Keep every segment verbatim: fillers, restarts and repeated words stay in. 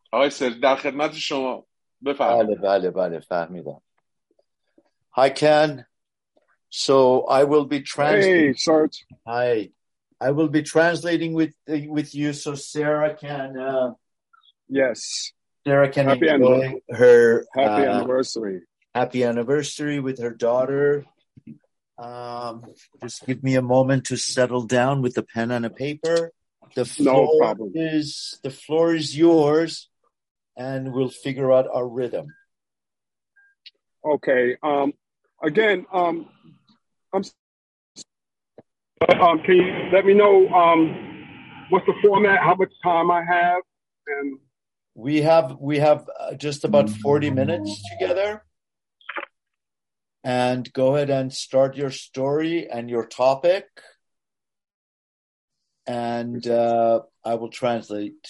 آقای سری در خدمت شما، بله بفرمایید. بله بله فهمیدم. Hi Ken. So I will be Hey, translating. Serge. Hi. I will be translating with with you so Sarah can uh, Yes. Sarah can Happy enjoy an- her happy uh, anniversary. happy anniversary with her daughter. Um, just give me a moment to settle down with a pen and a paper. The No floor problem. is the floor is yours, and we'll figure out our rhythm. Okay. Um, again, um, I'm. Um, can you let me know um, what's the format? How much time I have? And We have we have uh, just about forty minutes together. And go ahead and start your story and your topic. And uh, I will translate.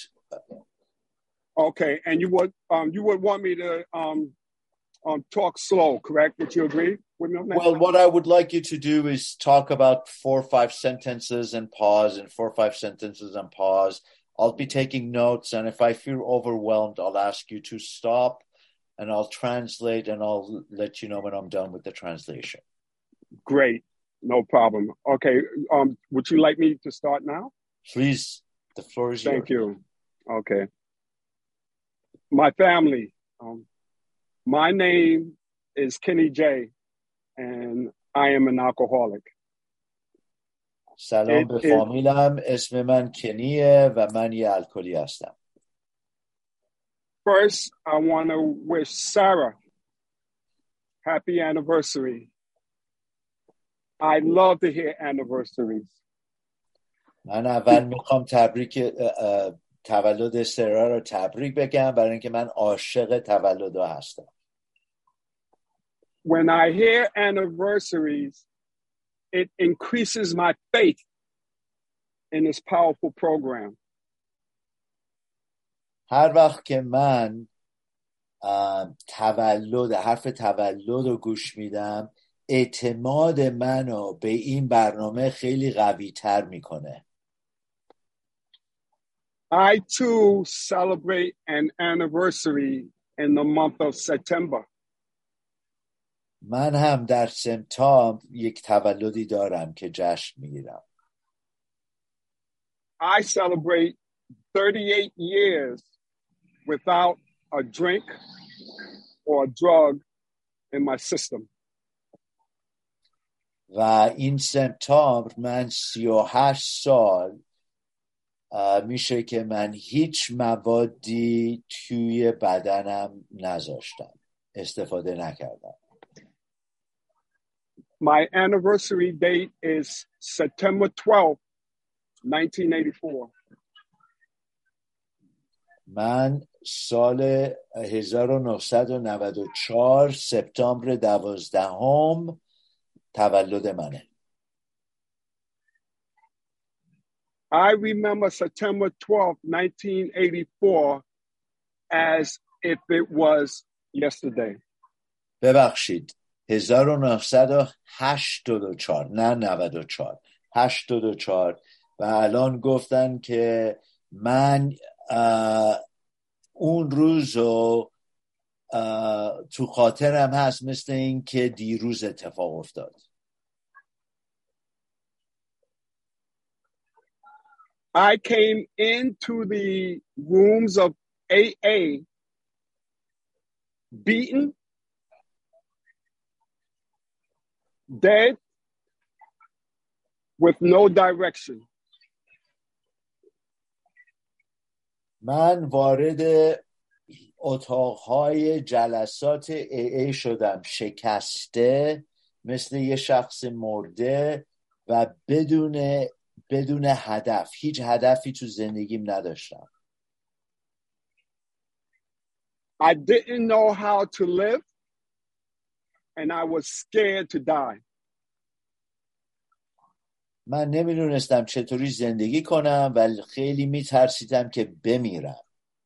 okay. And you would um, you would want me to um, um, talk slow, correct? Would you agree with me on that? Well, what I would like you to do is talk about four or five sentences and pause, and four or five sentences and pause. I'll be taking notes, and if I feel overwhelmed, I'll ask you to stop, and I'll translate, and I'll let you know when I'm done with the translation. Great. No problem. Okay. Um, would you like me to start now? Please, the floor is yours. Thank you. Okay. My family. Um, my name is Kenny J, and I am an alcoholic. سلام It, به it, فامیلم. اسم من کنیه و من یه الکلی هستم. first, I want to wish Sarah happy anniversary. I love to hear anniversaries. من اول میخوام تبریک تولد سرا رو تبریک بگم برای اینکه من عاشق تولدها هستم. When I hear anniversaries, it increases my faith in this powerful program. هر وقت که من تولد حرف تولد رو گوش میدم، اعتماد منو به این برنامه خیلی قوی تر میکنه. I too celebrate an anniversary in the month of September. من هم در سپتامبر یک تولدی دارم که جشن میگیرم. I celebrate thirty-eight years without a drink or a drug in my system. و این سپتامبر من سی و هشت سال میشه که من هیچ موادی توی بدنم نذاشتم، استفاده نکردم. My anniversary date is September twelfth, nineteen eighty-four. من سال هزار و نهصد و نود و چهار سپتامبر دوازدهم تولد منه. I remember September twelfth, nineteen eighty-four as if it was yesterday. ببخشید هزار و نهصد و هشتاد و چهار نه نود و چهار هشتاد و چهار و الان گفتن که من اون روزو تو خاطرم هست مثل این که دیروز اتفاق افتاد. I came into the rooms of A A beaten, dead, with no direction. من وارد اتاقهای جلسات ای ای شدم شکسته مثل یه شخص مرده و بدون بدون هدف، هیچ هدفی تو زندگیم نداشتم. I didn't know how to live and I was scared to die. من نمیدونستم چطوری زندگی کنم و خیلی میترسیدم که بمیرم.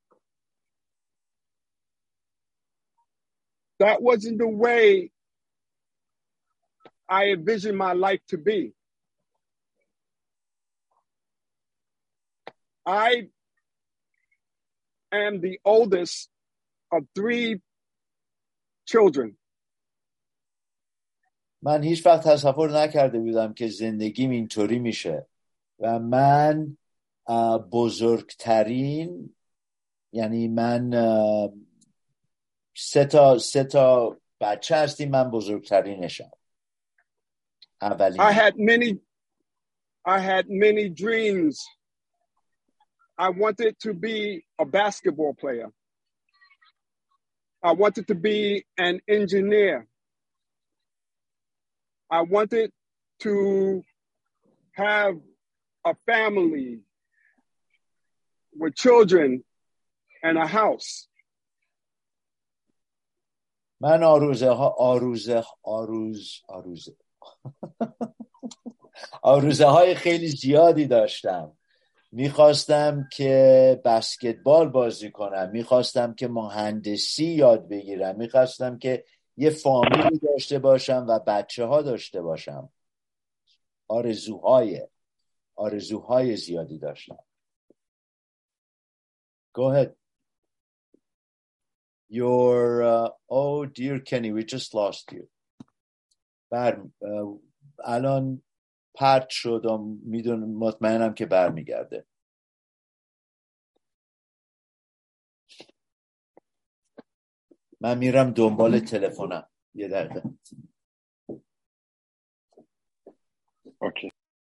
That wasn't the way I envisioned my life to be. I am the oldest of three children. من هیچ وقت تصور نکرده بودم که زندگیم اینطوری میشه و من بزرگترین، یعنی من سه تا سه تا بچه هستیم، من بزرگترینشم. اولین. I had many I had many dreams. I wanted to be a basketball player. I wanted to be an engineer. I wanted to have a family with children and a house. من آروزه ها آروزه آروز آروزه آروزه های خیلی زیادی داشتم. میخواستم که بسکتبال بازی کنم، میخواستم که مهندسی یاد بگیرم، میخواستم که یه فامیلی داشته باشم و بچه ها داشته باشم. آرزوهای آرزوهای زیادی داشتم. Go ahead. Your uh, oh dear Kenny, we just lost you. بر uh, الان پرت شدم، میدونم، مطمئنم که برمیگرده. من میرم دنبال تلفنم. یه دقیقه. اوکی.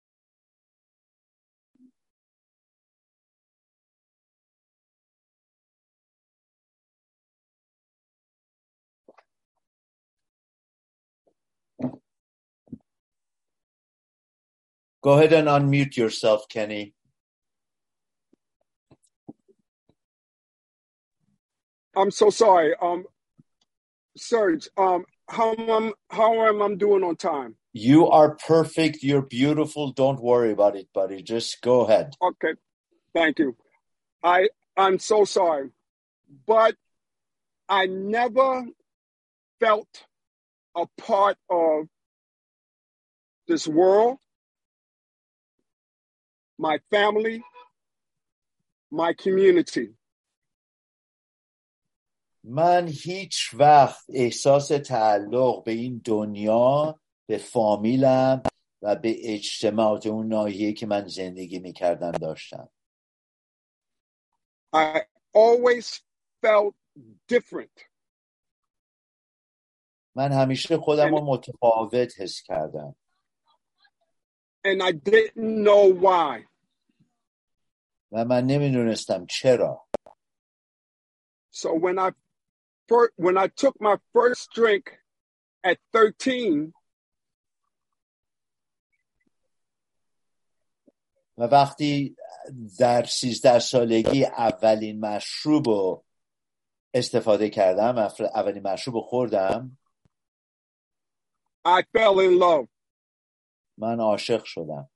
Go ahead and unmute yourself, Kenny. I'm so sorry. Um, Serge, um, how am how am I doing on time? You are perfect. You're beautiful. Don't worry about it, buddy. Just go ahead. Okay, thank you. I I'm so sorry, but I never felt a part of this world, my family, my community. من هیچ وقت احساس تعلق به این دنیا، به فامیلم و به اجتماعات اون ناحیه‌ای که من زندگی میکردم داشتم. I always felt different. من همیشه خودم رو متفاوت حس کردم. And I didn't know why. و من نمیدونستم چرا. So when I first, when I took my first drink at thirteen, و وقتی در سیزده سالگی اولین مشروب رو استفاده کردم، اولین مشروب رو خوردم، I fell in love. من عاشق شدم.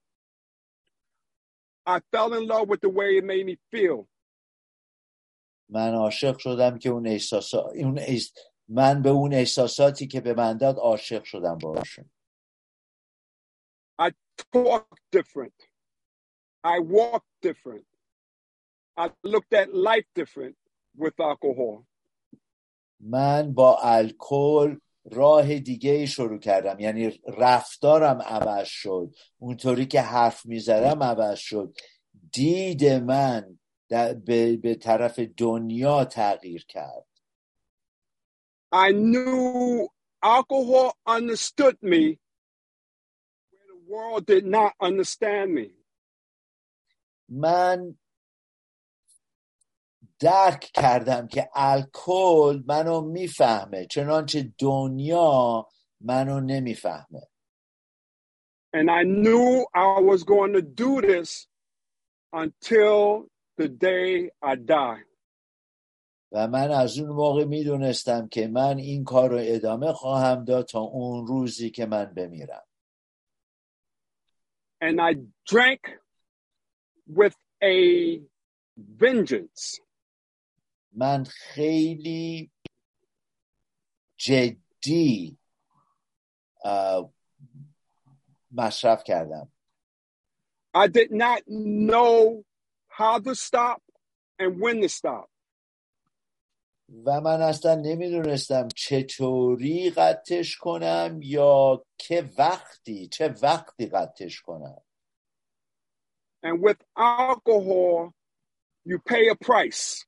I fell in love with the way it made me feel. من عاشق شدم که اون احساسات اون احس... من به اون احساساتی که به من داد عاشق شدم باشم. I talk different. I walk different. I looked at life different with alcohol. من با الکل راه دیگه شروع کردم، یعنی رفتارم عوض شد، اونطوری که حرف میزدم عوض شد، دید من به, به طرف دنیا تغییر کرد. I knew alcohol understood me where the world did not understand me. من درک کردم که الکل منو میفهمه چنانچه دنیا منو نمیفهمه. And I knew I was going to do this until the day I die. و من از اون موقع میدونستم که من این کار رو ادامه خواهم داد تا اون روزی که من بمیرم. And I drank with a vengeance. من خیلی جدی مصرف کردم. I did not know how to stop and when to stop. و من اصلا نمیدونستم چطوری قطعش کنم یا که وقتی چه وقتی قطعش کنم. And with alcohol, you pay a price.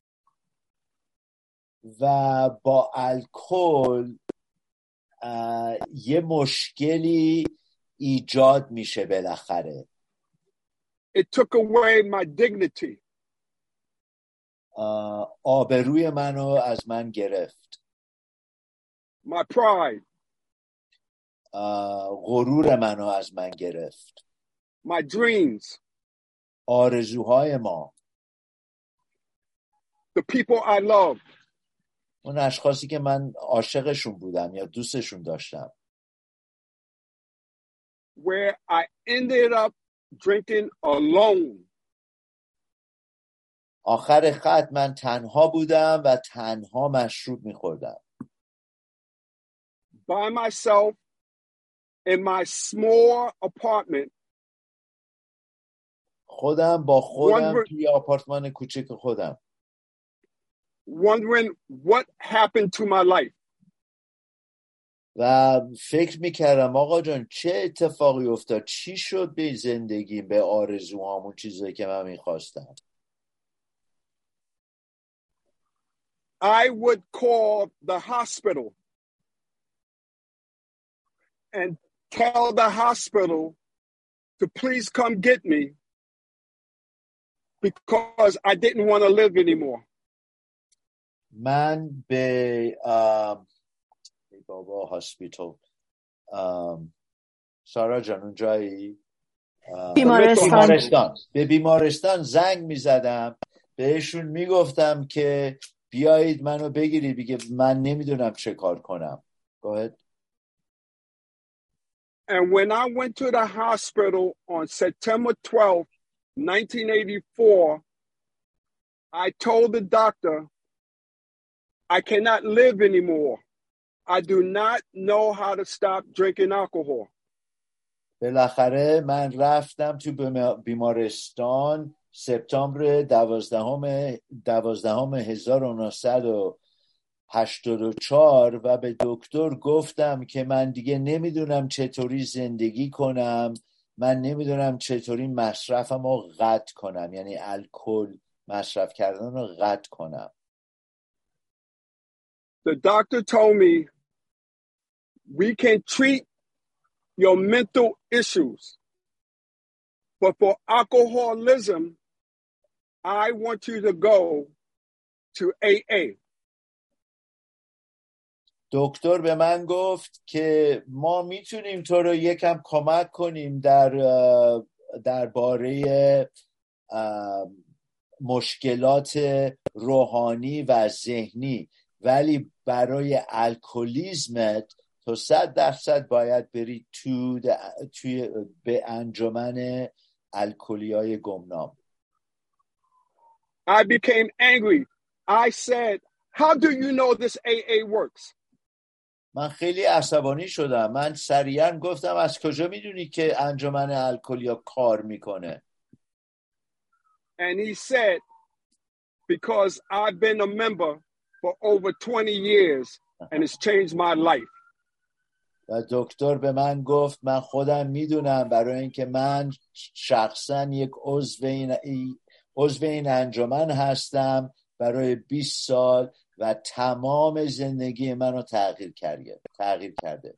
و با الکل یه مشکلی ایجاد میشه بالاخره. It took away my dignity. آبروی منو از من گرفت. My pride. غرور منو از من گرفت. My dreams. آرزوهای ما. The people I love. اون اشخاصی که من عاشقشون بودم یا دوستشون داشتم. Where I ended up drinking alone. آخر خط من تنها بودم و تنها مشروب میخوردم. By myself in my small apartment. خودم با خودم Wonder... توی آپارتمان کوچک خودم. Wondering what happened to my life. و فکر میکردم آقا جان چه اتفاقی افتاد، چی شد به زندگی، به آرزوهامون، چیزایی که من میخواستم. I would call the hospital and tell the hospital to please come get me because I didn't want to live anymore. من به آم... بابا هاسپیتال آم... سارا جان اون جایی بیمارستان. بیمارستان به بیمارستان زنگ میزدم، بهشون میگفتم که بیایید منو بگیرید، بگه من نمیدونم چه کار کنم. Go ahead. And when I went to the hospital on September twelfth, nineteen eighty-four, I told the doctor, I cannot live anymore. I do not know how to stop drinking alcohol. بالاخره من رفتم تو بیمارستان سپتامبر دوازدهم دوازدهم هزار و نهصد و هشتاد و چهار و به دکتر گفتم که من دیگه نمیدونم چطوری زندگی کنم، من نمیدونم چطوری مصرفم رو قطع کنم، یعنی الکل مصرف کردن رو قطع کنم. The doctor told me we can treat your mental issues, but for alcoholism, I want you to go to A A. دکتر به من گفت که ما میتونیم تو رو یکم کمک کنیم در درباره مشکلات روحانی و ذهنی، ولی برای الکلیسمت تو صد درصد باید بری تو توی به انجمن الکلیای گمنام. I became angry. I said, how do you know this A A works? من خیلی عصبانی شدم. من سریعا گفتم از کجا میدونی که انجمن الکلیا کار میکنه؟ And he said, because I've been a member for over twenty years and it's changed my life. و دکتر به من گفت من خودم میدونم، برای اینکه من شخصا یک عضو این عضو این انجمن هستم برای بیست سال و تمام زندگی منو تغییر کرده تغییر کرده.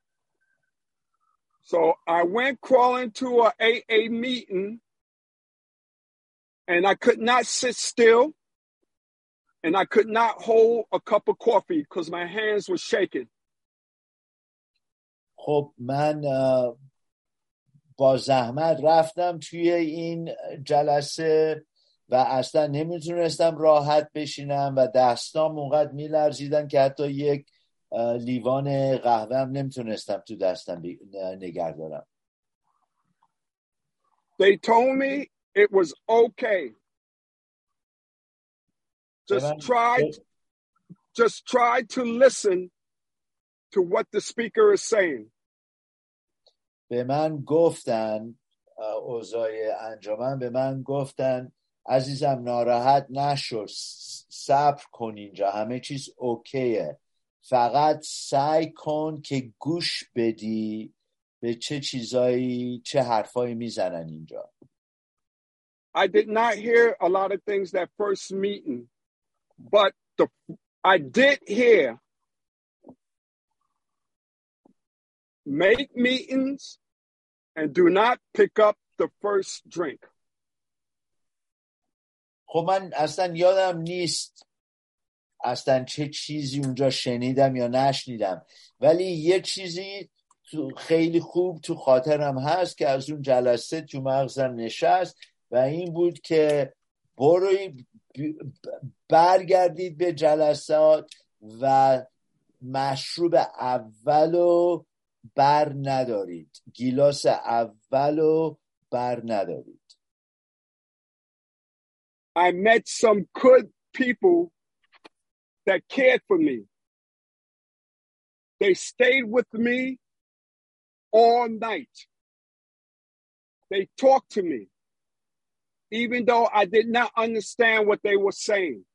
So I went crawling to a A A meeting and I could not sit still and I could not hold a cup of coffee because my hands were shaking. خب من با زحمت رفتم توی این جلسه و اصلا نمیتونستم راحت بشینم و دستام اونقدر میلرزیدن که حتی یک لیوان قهوه هم نمیتونستم تو دستم نگه دارم. They told me it was okay. Just try, just try to listen to what the speaker is saying. به من گفتن اوضاع انجمن به من گفتن عزیزم ناراحت نشو، صبر کن، اینجا همه چیز اوکیه، فقط سعی کن که گوش بدی به چه چیزایی، چه حرفایی میزنن اینجا. I did not hear a lot of things that first meeting, but the, I did hear make meetings and do not pick up the first drink. خب من اصلا یادم نیست اصلا چه چیزی اونجا شنیدم یا نشنیدم، ولی یه چیزی تو خیلی خوب تو خاطرم هست که از اون جلسه تو مغزم نشست و این بود که بروی برگردید به جلسات و مشروب اولو بر ندارید، گیلاس اولو بر ندارید. I met some good people that cared for me. They stayed with me all night. They talked to me, even though I did not understand what they were saying.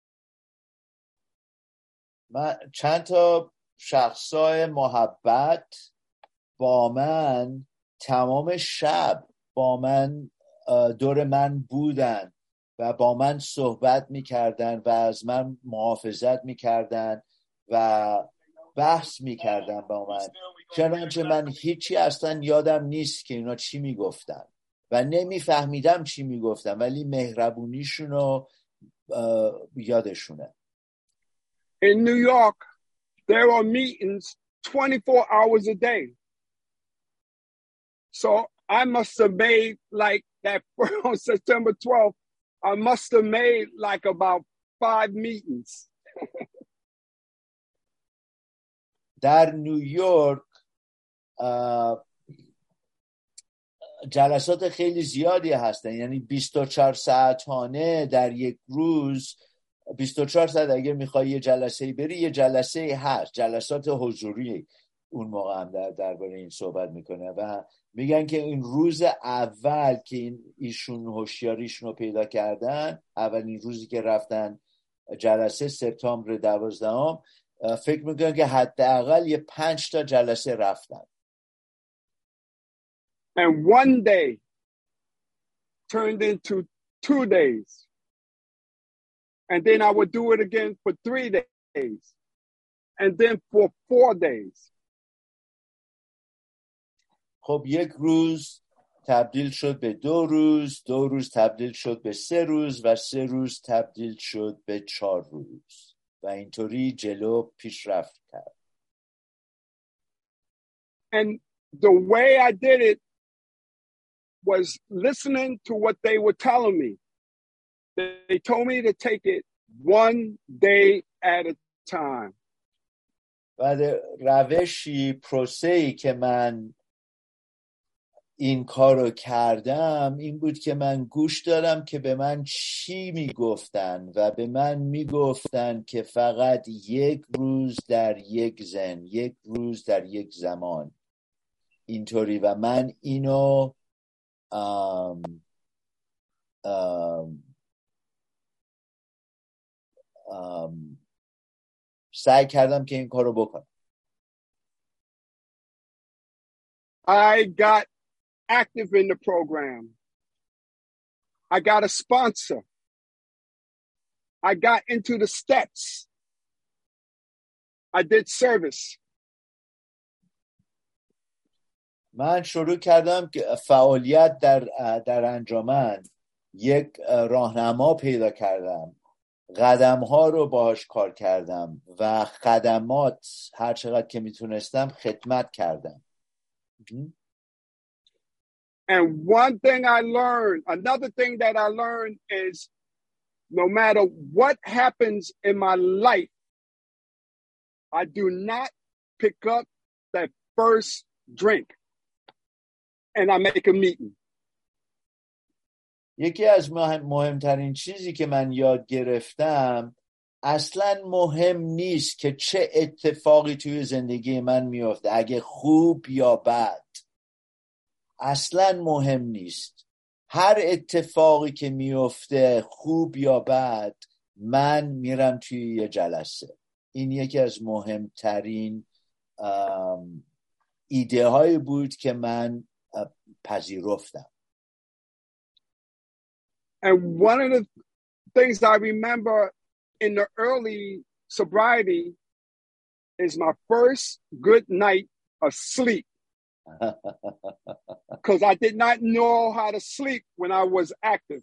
من چند تا شخصای محبت با من تمام شب با من دور من بودن و با من صحبت میکردن و از من محافظت میکردن و بحث میکردن با من، چنانچه من هیچی اصلا یادم نیست که اینا چی میگفتن و نمیفهمیدم چی میگفتن، ولی مهربونیشونو یادشونه. In New York, there are meetings twenty-four hours a day. So I must have made like that on September twelfth, I must have made like about five meetings. در نیویورک جلسات خیلی زیادی هستن، یعنی بیست و چهار ساعتانه در یک روز، بیست و چهار ساعت اگه میخوای یه جلسه بری یه جلسه هست، جلسات حضوری. اون موقع هم در درباره این صحبت میکنه و میگن که این روز اول که این ایشون هوشیاریشون رو پیدا کردن، اولین روزی که رفتن جلسه سپتامبر دوازدهم، فکر میکنن که حداقل یه پنج تا جلسه رفتن. And one day turned into two days. And then I would do it again for three days. And then for four days. خب یک روز تبدیل شد به دو روز، دو روز تبدیل شد به سه روز و سه روز تبدیل شد به چهار روز و اینطوری جلو پیشرفت کرد. And the way I did it was listening to what they were telling me. They told me to take it one day at a time. و روشی پروسه‌ای که من این کارو کردم این بود که من گوش دادم که به من چی میگفتن و به من میگفتن که فقط یک روز در یک زن، یک روز در یک زمان، اینطوری. و من اینو آم آم آم سعی کردم که این کارو بکنم. I got active in the program. I got a sponsor. I got into the steps. I did service. من شروع کردم که فعالیت در در انجمن، یک راهنما پیدا کردم، قدم ها رو باهاش کار کردم و خدمات هر چقدر که میتونستم خدمت کردم. And one thing I learned, another thing that I learned is no matter what happens in my life, I do not pick up that first drink and I make a meeting. یکی از مهم مهمترین چیزی که من یاد گرفتم، اصلا مهم نیست که چه اتفاقی توی زندگی من میفته، اگه خوب یا بد، اصلا مهم نیست. هر اتفاقی که میفته خوب یا بد من میرم توی یه جلسه. این یکی از مهمترین ایده های بود که من پذیرفتم. And one of the things I remember in the early sobriety is my first good night of sleep. Because I did not know how to sleep when I was active.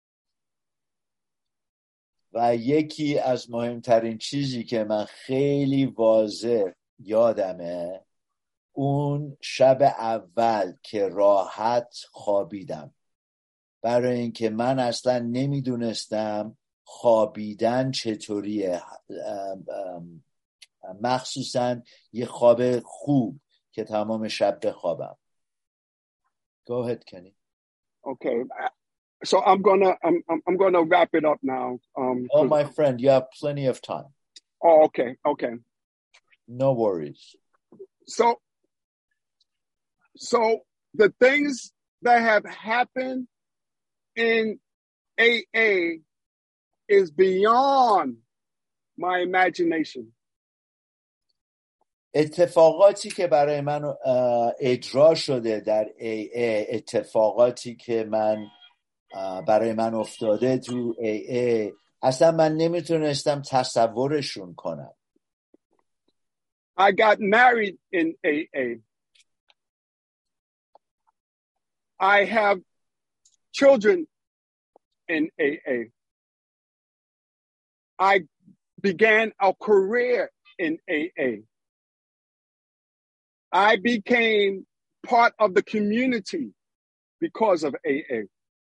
و یکی از مهمترین چیزی که من خیلی واضح یادمه اون شب اول که راحت خوابیدم، برای اینکه من اصلا نمیدونستم خوابیدن چطوریه، مخصوصا یه خواب خوب که تمام شب بخوابم. Go ahead, Kenny. Okay, so I'm gonna I'm I'm gonna wrap it up now. Um, oh, my friend, you have plenty of time. Oh, okay, okay. No worries. So, so the things that have happened in A A is beyond my imagination. اتفاقاتی که برای من اجرا شده در ای ای، اتفاقاتی که من برای من افتاده تو ای ای، اصلا من نمیتونستم تصورشون کنم. I got married in A A. I have children in A A. I began a career in A A. I became part of the community because of A A.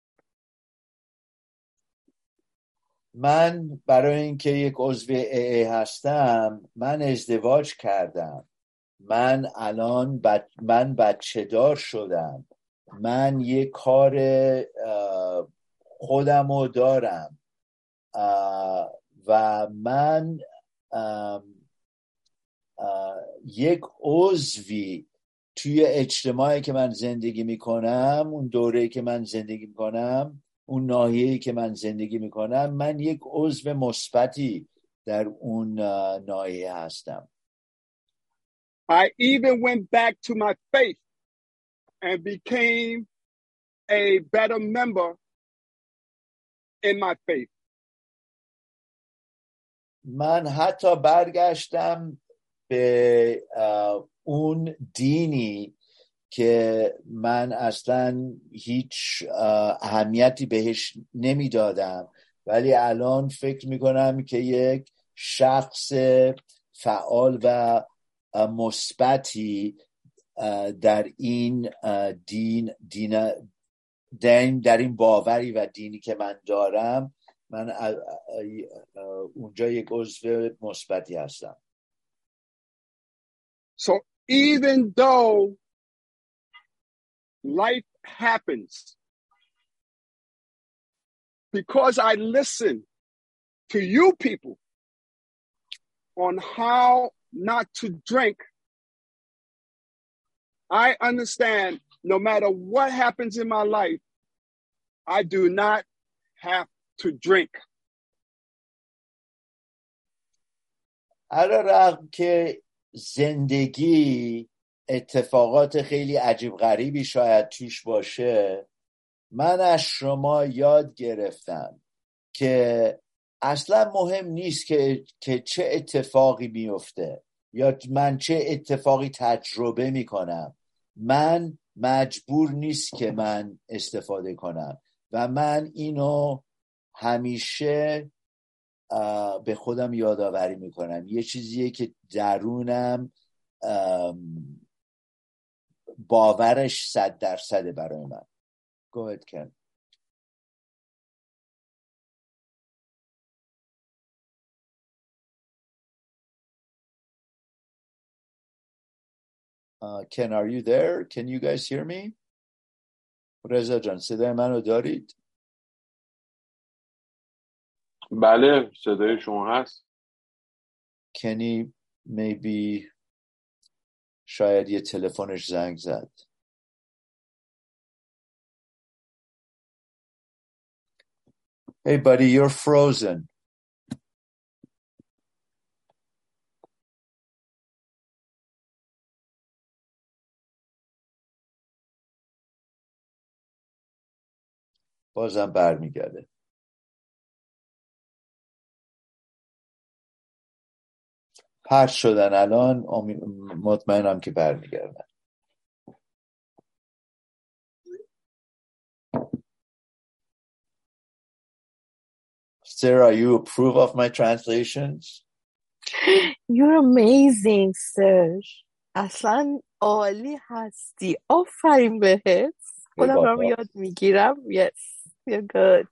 من برای اینکه یک عضو ای ای هستم، من ازدواج کردم. من الان بچ... من بچه دار شدم. من یک کار خودمو دارم و من یک عضوی توی اجتماعی که من زندگی میکنم، اون دوره‌ای که من زندگی میکنم، اون ناحیه‌ای که من زندگی میکنم، من یک عضو مثبتی در اون ناحیه هستم. I even went back to my faith and became a better member in my faith. من حتی برگشتم به اون دینی که من اصلا هیچ اهمیتی بهش نمیدادم، ولی الان فکر میکنم که یک شخص فعال و مثبتی در این دین دین در این باوری و دینی که من دارم، من اونجا یک عضو مثبتی هستم. So even though life happens, because I listen to you people on how not to drink, I understand no matter what happens in my life, I do not have to drink. علی‌رغم که زندگی اتفاقات خیلی عجیب غریبی شاید توش باشه، من از شما یاد گرفتم که اصلا مهم نیست که, که چه اتفاقی میفته یا من چه اتفاقی تجربه میکنم. من مجبور نیست که من استفاده کنم و من اینو همیشه به خودم یادآوری میکنم. یه چیزیه که درونم باورش صد درصده برای من. Go ahead, Ken. Uh, Ken, are you there? Can you guys hear me? رضا جان صدای منو دارید؟ بله صدای شما هست. Kenny maybe شاید یه تلفنش زنگ زد. Hey, buddy, you're frozen. بازم برمیگرده. پرت شدن الان، مطمئنم که برمیگردن. Sarah, you approve of my translations? You're amazing, sir. اصلا عالی هستی. آفرین بهت. خودم دارم یاد میگیرم. Yes, you're good.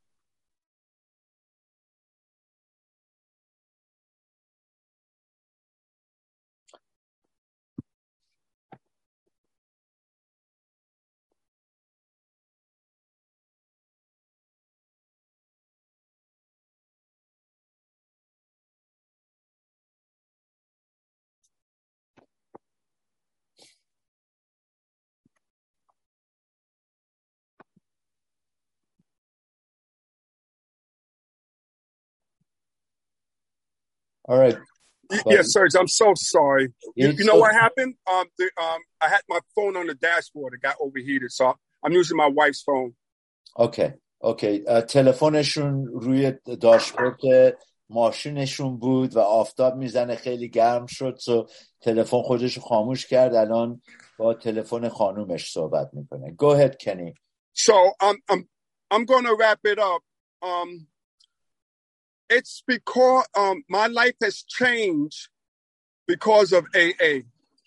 All right. Yes, sir. I'm so sorry. You, you know so- what happened? Um, the, um, I had my phone on the dashboard. It got overheated, so I'm using my wife's phone. اوکی اوکی تلفنشون روی داشبورد ماشینشون بود و آفتاب میزنه، خیلی گرم شد، سو تلفن خودش رو خاموش کرد. الان با تلفن خانومش صحبت میکنه. Go ahead, Kenny. So I'm I'm I'm going to wrap it up. Um, it's because um my life has changed because of A A.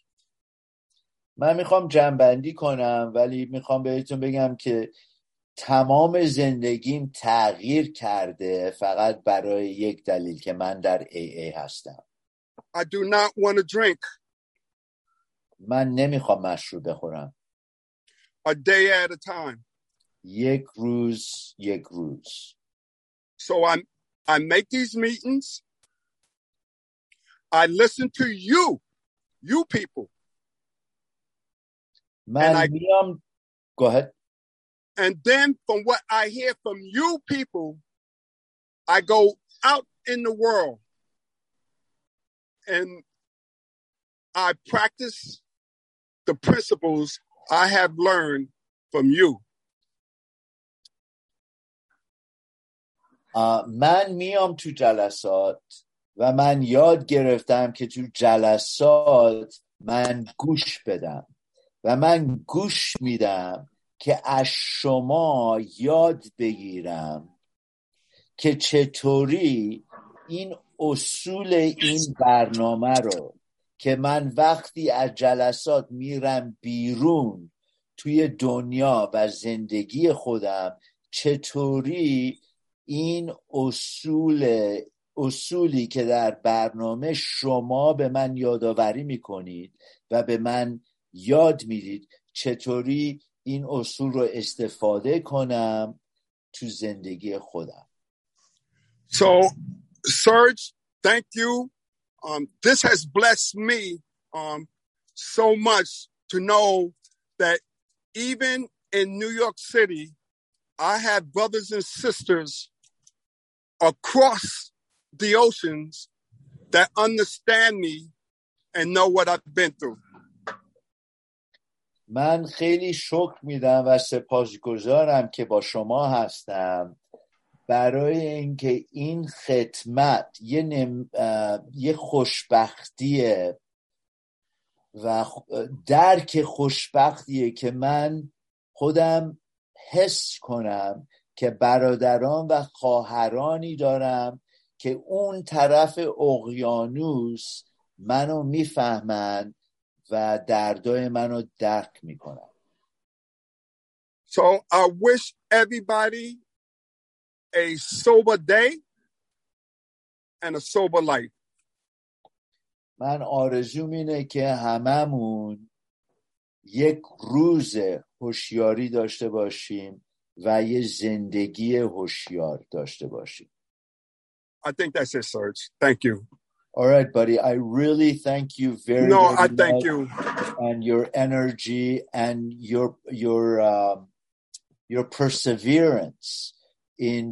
من میخوام جمع‌بندی کنم، ولی میخوام بهتون بگم که تمام زندگیم تغییر کرده فقط برای یک دلیل که من در ای ای هستم. I do not want to drink. من نمیخوام مشروب بخورم. A day at a time. یک روز یک روز. So I I make these meetings. I listen to you, you people. من I, میام. Go ahead. And then from what I hear from you people, I go out in the world and I practice the principles I have learned from you. Uh, من میام تو جلسات و من یاد گرفتم که تو جلسات من گوش بدم و من گوش میدم که از شما یاد بگیرم که چطوری این اصول این برنامه رو که من وقتی از جلسات میرم بیرون توی دنیا و زندگی خودم، چطوری این اصول اصولی که در برنامه شما به من یادآوری میکنید و به من یاد میدید، چطوری این اصول رو استفاده کنم تو زندگی خودم. So, Serge, thank you. Um, this has blessed me um, so much to know that even in New York City, I have brothers and sisters across the oceans that understand me and know what I've been through. من خیلی شکر میدم و سپاسگزارم که با شما هستم برای اینکه این خدمت یه, نم... یه خوشبختیه و درک خوشبختیه که من خودم حس کنم که برادران و خواهرانی دارم که اون طرف اقیانوس منو میفهمن و دردای منو درک میکنن. So I wish everybody a sober day and a sober life. من آرزوم اینه که هممون یک روز هوشیاری داشته باشیم و یه زندگی هوشیار داشته باشیم. I think that's it, Serge. Thank you. All right, buddy. I really thank you very, no, very I much. thank you. And your energy and your your um, your perseverance in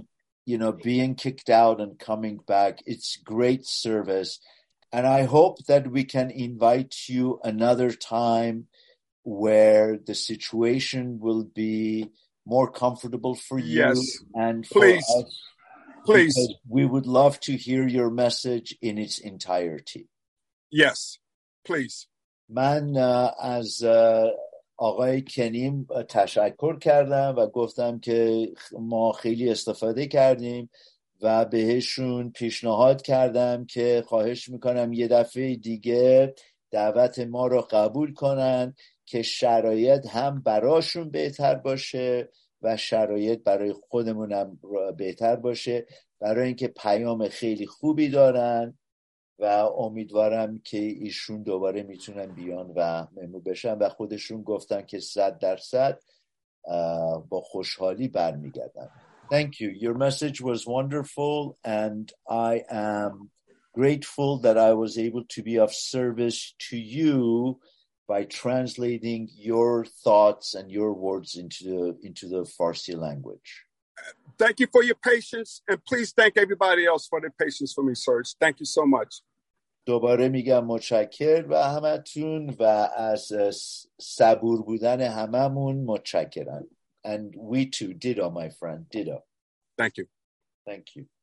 you know, being kicked out and coming back. It's great service. And I hope that we can invite you another time where the situation will be more comfortable for you. Yes. And for Please. us. Please. Because we would love to hear your message in its entirety. Yes. Please. من از آقای کنیم تشکر کردم و گفتم که ما خیلی استفاده کردیم و بهشون پیشنهاد کردم که خواهش میکنم یه دفعه دیگه دعوت ما رو قبول کنن که شرایط هم براشون بهتر باشه و شرایط برای خودمونم بهتر باشه، برای اینکه پیام خیلی خوبی دارن و امیدوارم که ایشون دوباره میتونن بیان و ممنون بشن و خودشون گفتن که صد درصد با خوشحالی برمیگردن. Thank you. Your message was wonderful and I am grateful that I was able to be of service to you by translating your thoughts and your words into the into the Farsi language. Thank you for your patience and please thank everybody else for their patience for me, Serge. Thank you so much. دوباره میگم متشکر و همتون و از صبور بودن هممون متشکرم. And we too, ditto, my friend, ditto. Thank you. Thank you.